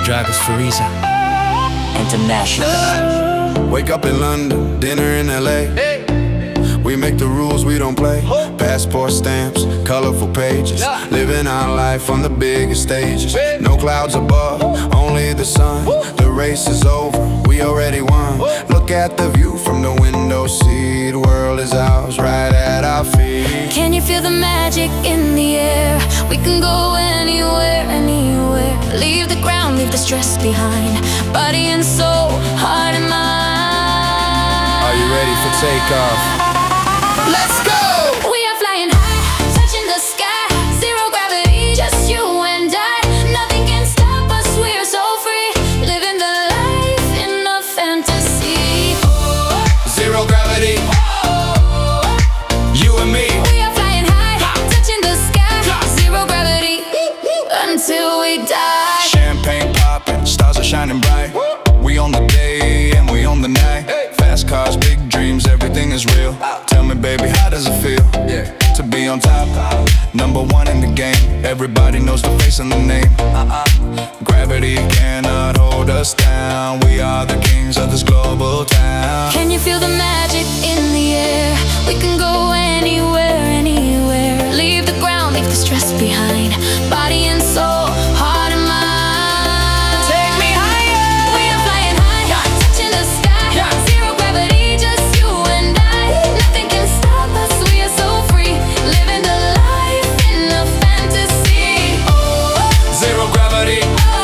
Dragos Fariza International. Wake up in London, dinner in LA. We make the rules, we don't play. Passport stamps, colorful pages. Living our life on the biggest stages. No clouds above, only the sun. The race is over, we already won. Look at the view from the window seat. The world is ours, right at our feet. Can you feel the magic in the air? We can go anywhere, anywhere. Leave the ground, leave the stress behind. Body and soul, heart and mind. Are you ready for takeoff? Let's go! We are flying high, touching the sky. Zero gravity, just you and I. Nothing can stop us, we are so free. Living the life in a fantasy. Zero gravity, you and me. We are flying high, touching the sky. Zero gravity, until we die. Champagne popping, stars are shining bright. We on the day and we on the night. Fast cars, big dreams, everything is real. Tell me baby, how does it feel to be on top? Number one in the game, everybody knows the face and the name. Gravity cannot hold us down. We are the kings of this global town. Can you feel the magic in the air? We can go anywhere, anywhere. Leave the ground, leave the stress behind. Body and soul, heart and mind. Take me higher. We are flying high, touching the sky. Zero gravity, just you and I. Nothing can stop us, we are so free. Living the life in a fantasy. Zero gravity,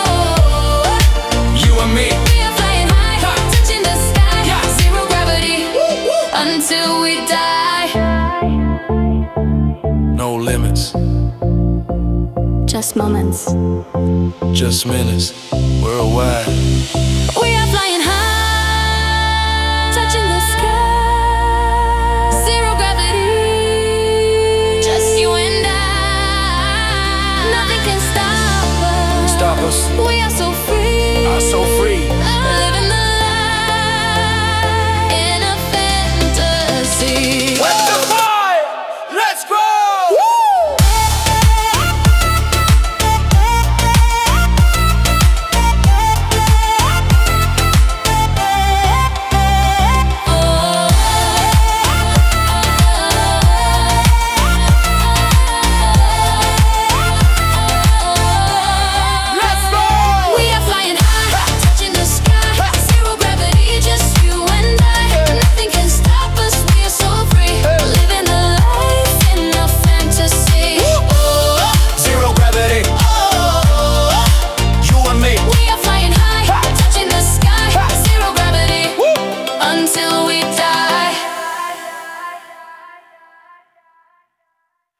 you and me. We are flying high, touching the sky. Zero gravity, until we die. No limits, Just moments. just minutes, worldwide.